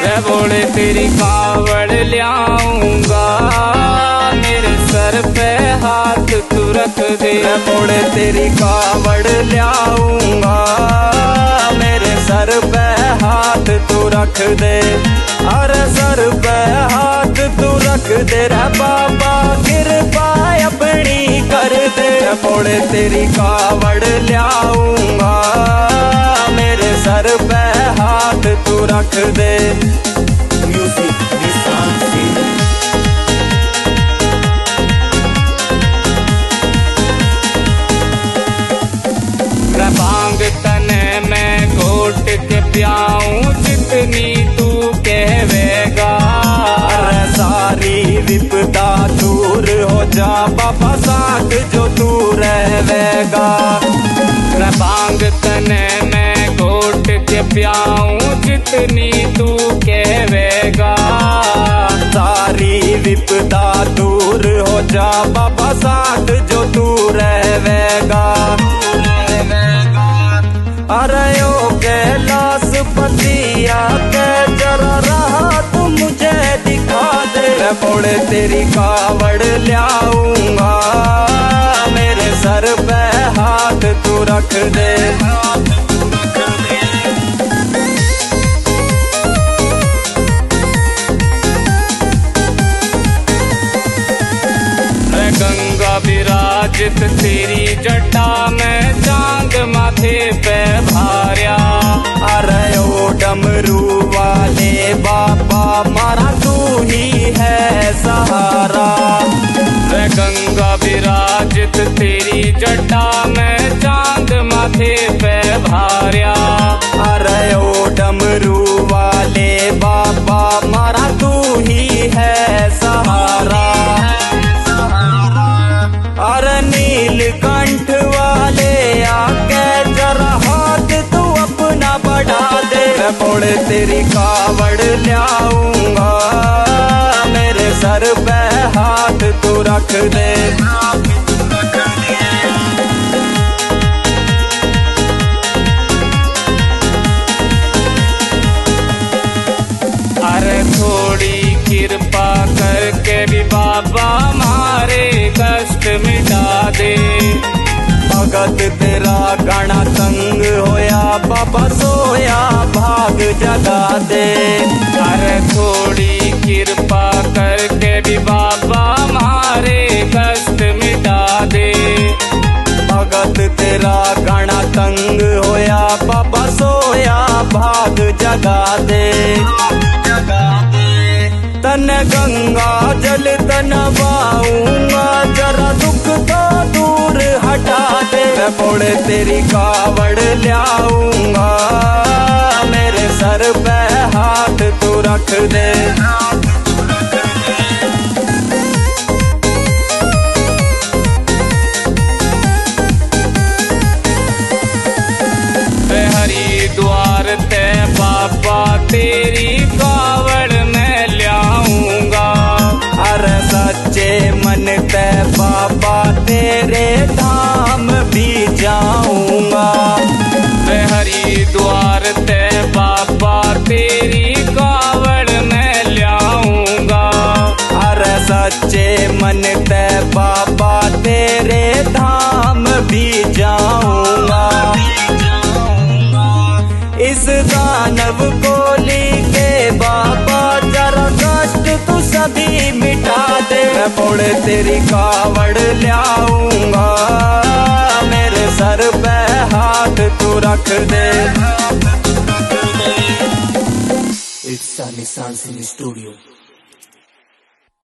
रे भोले तेरी कावड़ ल्याऊंगा, मेरे सर पे हाथ तू रख दे। रे भोले तेरी कावड़ ल्याऊंगा, मेरे सर पे हाथ तू रख दे। अरे सर पे हाथ तू रख दे रे बाबा, कृपा अपनी कर दे। रे भोले तेरी कावड़ ल्याऊंगा, मेरे सर पे हाथ तू रख दे। म्यूजिक निशान सिंह। भांग तने मैं घोट के प्याऊं, जितनी तू कहवेगा। अरे सारी विपदा दूर हो जा बाबा, साथ जो तू रहेगा। भांग तने मैं घोट के प्याऊं, जितनी तू कहवेगा। सारी विपदा दूर हो जा बाबा, साथ जो तू रहेगा। अरे ओ कैलाश पतिया के जरा राहत मुझे दिखा दे। रे भोले तेरी कावड़ ल्याऊंगा, मेरे सर पे हाथ तू रख दे। गंगा विराजित तेरी जटा में, चांद माथे पे भार्या। अरे ओ डमरू वाले बाबा, मारा तू ही है सहारा। रे गंगा विराजित तेरी जटा में, चांद माथे पे भार्या। अरे ओ डमरू वाले बाबा, मारा तू ही है सहारा। अरे नीलकंठ वाले आके जरा हाथ तू अपना बढ़ा दे। रे भोले तेरी कावड़ ल्याऊंगा, मेरे सर पे हाथ तू रख दे। अरे थोड़ी कृपा करके भी बाबा मारे कष्ट मिटा दे। भगत तेरा गणा तंग होया बाबा, सोया भाग जगा दे। अरे थोड़ी कृपा करके भी बाबा मारे कष्ट मिटा दे। भगत तेरा गणा तंग होया बाबा, सोया भाग जगा दे। तन गंगा जल तनवाऊंगा, जरा दुख तो दूर हटा दे। रे भोले तेरी कावड़ ल्याऊंगा, मेरे सर पे हाथ तू रख दे। हरिद्वार ते बाबा तेरी कावड़ मैं ल्याऊंगा। अरे सच्चे मन ते बाबा, तेरे धाम भी जाऊंगा। हरिद्वार ते बाबा तेरी कावड़ मैं ल्याऊंगा। अरे सच्चे मन ते बाबा, तेरे धाम भी जाऊंगा। इस दानव कोली के बाबा, जरा कष्ट तू सभी मिटा दे। रे भोले तेरी कावड़ ल्याऊंगा, मेरे सर पे हाथ तू रख दे। It's Sunny Sounds in the studio.